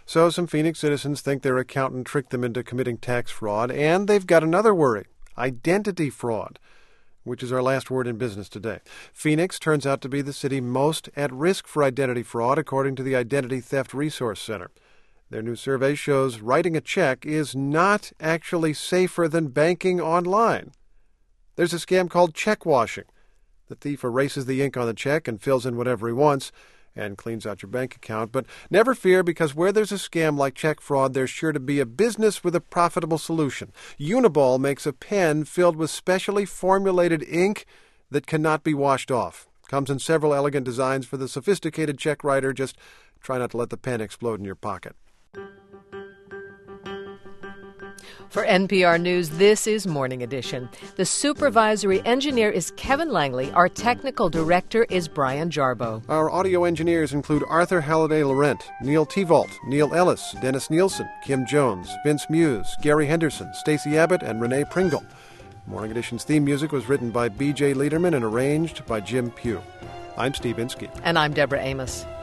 So some Phoenix citizens think their accountant tricked them into committing tax fraud, and they've got another worry: identity fraud, which is our last word in business today. Phoenix turns out to be the city most at risk for identity fraud, according to the Identity Theft Resource Center. Their new survey shows writing a check is not actually safer than banking online. There's a scam called check washing. The thief erases the ink on the check and fills in whatever he wants and cleans out your bank account. But never fear, because where there's a scam like check fraud, there's sure to be a business with a profitable solution. Uniball makes a pen filled with specially formulated ink that cannot be washed off. Comes in several elegant designs for the sophisticated check writer. Just try not to let the pen explode in your pocket. For NPR News, this is Morning Edition. The supervisory engineer is Kevin Langley. Our technical director is Brian Jarbo. Our audio engineers include Arthur Halliday-Laurent, Neil Tevault, Neil Ellis, Dennis Nielsen, Kim Jones, Vince Muse, Gary Henderson, Stacey Abbott, and Renee Pringle. Morning Edition's theme music was written by B.J. Liederman and arranged by Jim Pugh. I'm Steve Inskeep. And I'm Deborah Amos.